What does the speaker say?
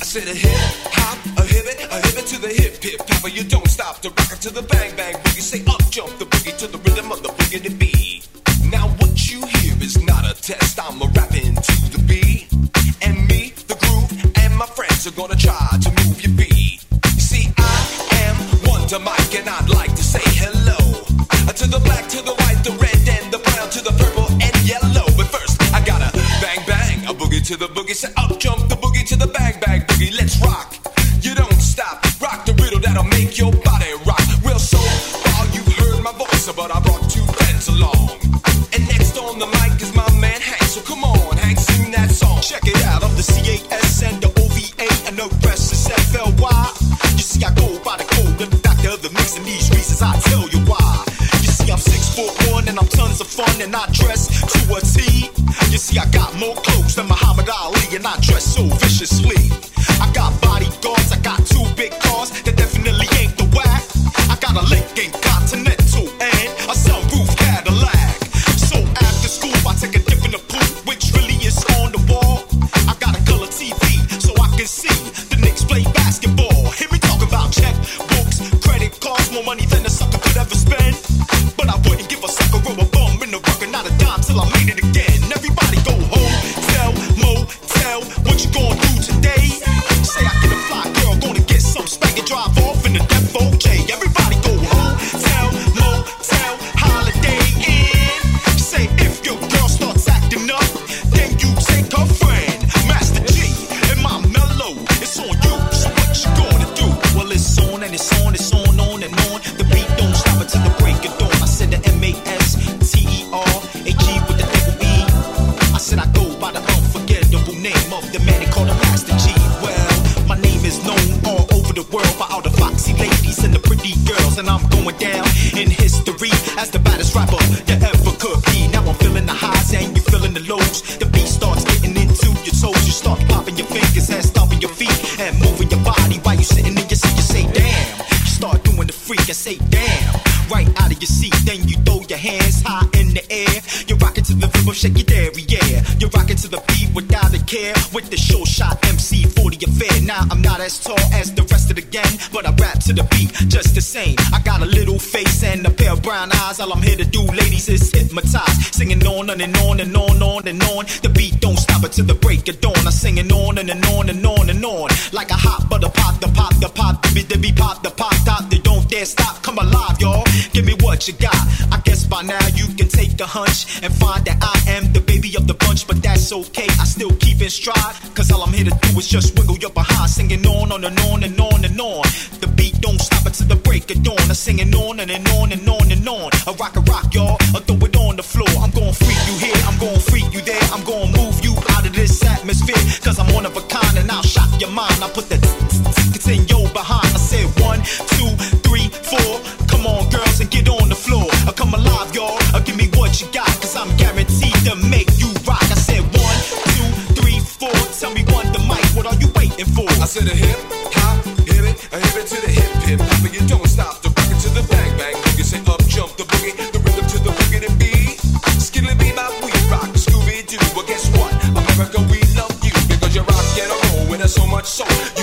said a hip hop, a hip it to the hip hip hopper. You don't stop to rock it to the bang bang boogie. Say up jump the boogie to the rhythm of the boogie to beat. Now what you hear is not a test. I'm a rapping to the beat, and me, the groove, and my friends are gonna try to move your beat. You see, I am Wonder Mike, and I'd like to say hello to the black, to the white, the red, and the brown, to the purple and yellow. But first, I gotta bang bang a boogie to the boogie. Say up jump the boogie to the bang bang boogie. Let's rock. You don't stop. Rock the riddle that'll make your body rock. Well, so far you've heard my voice, but I brought two friends along. And next on the mic is my man Hank. So come on, Hank, sing that song. Check it out, I'm the CAS and the OVA, and the rest is FLY. You see, I go by the code of the doctor of the mix, and these reasons I tell you why. You see, I'm 6'1" and I'm tons of fun, and I dress to a T. You see, I got more clothes than Muhammad Ali, and I dress so viciously. I got bodyguards, I got two big cars that definitely ain't the whack. I got a Lincoln Continental and a sunroof Cadillac. So after school, I take a dip in the pool, which really is on the wall. I got a color TV so I can see the Knicks play basketball. Hear me talk about checkbooks, credit cards, more money than a sucker could ever spend. But I wouldn't give a sucker or a bum in the rucker, not a dime till I made it again. Everybody go home, tell, motel, what you gonna do today? Say I get a fly girl, gonna get some spank and drive off in the Def OJ. Everybody go home, tell, motel, holiday in. Say if your girl starts acting up, then you take her friend, Master G, and my mellow. It's on you, so what you gonna do? Well, it's on and it's on, it's on and on. The beat don't stop until the break of dawn. I said the MASTERAG with the double E. I said I go by the unforgettable name of the man they call the Master G. Well, my name is known all over the world by all the foxy ladies and the pretty girls, and I'm going down in history as the baddest rapper you ever could be. Now I'm feeling the highs and you feeling the lows. The beat starts getting into your toes. You start popping your fingers and stomping your feet and moving your body while you sitting in your seat. You say damn. You start doing the freak and say damn. Right out of your seat, then you throw your hands high in the air. You're rocking to the rhythm, shake your dairy, yeah. You're rocking to the beat without a care, with the show shot MC 40 affair. Now I'm not as tall as the rest of the gang, but I rap to the beat just the same. I got a little face and a pair of brown eyes. All I'm here to do, ladies, is hypnotize. Singing on and on and on and on. The beat don't stop until the break of dawn. I'm singing on and on and on and on. Like a hot butter pop, the pop, the pop, the be pop, the pop, top. They don't dare stop, come alive, y'all. Give me what you got. I guess by now you can take a hunch and find that I am the baby of the bunch, but that's okay. I still keep in stride, cause all I'm here to do is just wiggle your behind. Singing on and on and on and on. The beat don't stop until the break of dawn. I'm singing on and on and on and on. I rock, y'all. I throw it on the floor. I'm gonna freak you here, I'm gonna freak you there. I'm gonna move you out of this atmosphere, cause I'm one of a kind and I'll shock your mind. I put the tickets in your behind. I said 1, 2, 3, 4. Come on, girls, and get on the floor. Come alive, y'all. Give me what you got, cause I'm guaranteed to make you rock. I said 1, 2, 3, 4. Tell me one, the mic, what are you waiting for? I said a hip hop, hip it to the hip hip hop. But you don't stop to rock it to the bang bang. You say up jump the boogie, the rhythm to the boogie to beat. Skilly be my we rock, Scooby Doo. But guess what? America, we love you because you rock and roll with us so much so.